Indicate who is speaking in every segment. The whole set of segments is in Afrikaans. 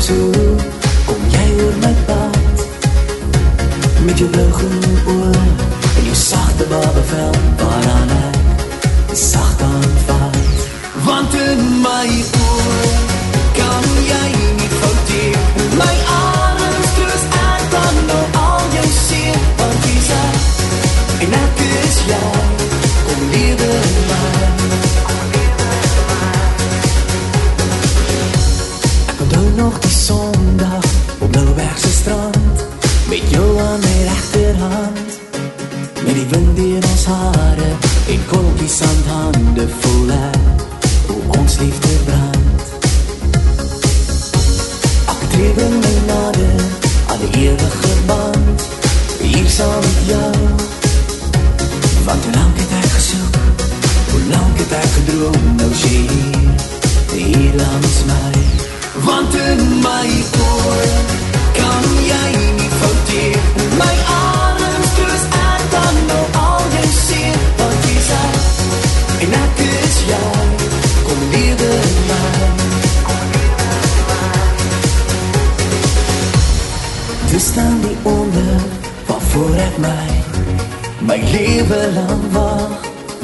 Speaker 1: toe, kom jy oor my pad, met jou blou groen oor, en jou sagte babevel, waaraan ek sacht aanvat. Want in my oor, kan jy nie fouteer, my adems troos ek dan nou al jou seer, want jy sê, en ek is jy, kom lewe in my. Ek onthou nog die Sondag, op Nouwegse strand, met jou aan my rechterhand, met die wind in ons hare, en kolkies aan hande vol ek, hoe ons liefde brand. Ek trek in my nader, aan die ewige band, hier saam met jou, want hoe lang het ek gesoek, hoe lang het ek gedroom, nou sê hier langs my. Want in my oor, kan jy nie fouteer, my adems troos ek dan nou al jou seer, want jy sê, en ek is jy, kom lewe in my. Dis dan die onder, waarvoor ek my lewe lang wacht.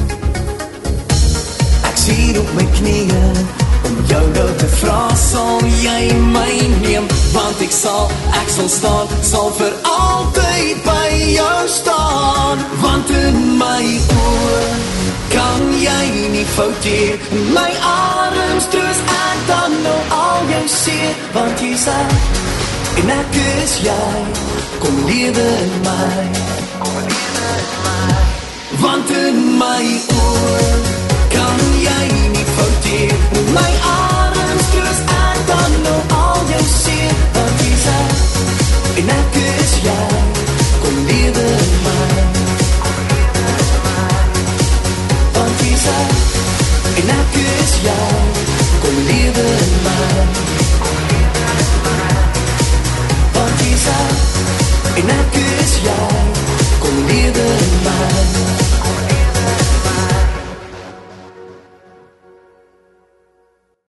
Speaker 1: Ek sien op my knieën, om jou nou te vraag, sal jy my neem, want ek sal staan, sal vir altyd by jou staan, want in my oor, kan jy nie fouteer, my adems troos ek dan nou al jou seer, want jy sê, en ek is jy, kom lewe in my, want in my oor, kan jy nie fouteer, my